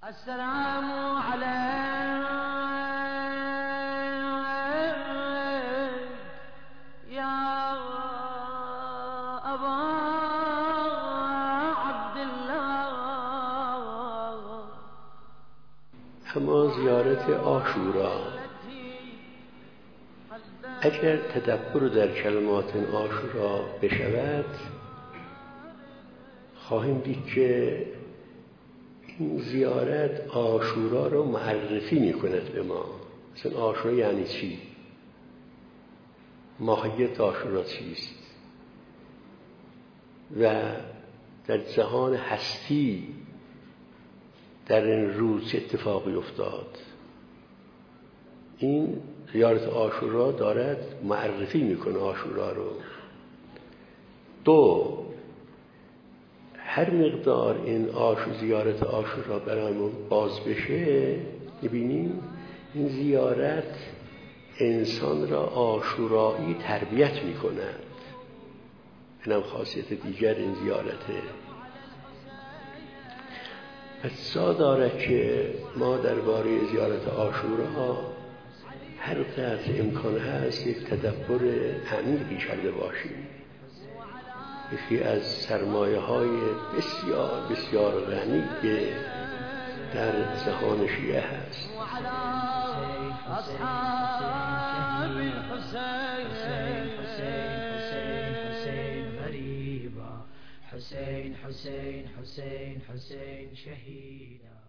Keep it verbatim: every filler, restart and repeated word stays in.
السلام عليك يا أبا عبد الله. اما زیارت عاشورا، اگر تدبر در کلمات عاشورا بشود خواهیم دید که این زیارت عاشورا رو معرفی میکند به ما. مثلا عاشورا یعنی چی؟ ماهیت عاشورا چیست؟ و در جهان هستی در این روز چه اتفاقی افتاد؟ این زیارت عاشورا دارد معرفی میکنه عاشورا رو. دو، هر مقدار این عاشور زیارت عاشورا برامون باز بشه میبینیم این زیارت انسان را عاشورایی تربیت میکند. اینم خاصیت دیگر این زیارته. پس داره که ما درباره زیارت عاشورا هر قدر امکان هست یک تدبر عمیقی کرده باشیم. یکی از سرمایه های بسیار بسیار غنی که در جهان شیعه هست. حسين حسين حسين حسين شهيدا.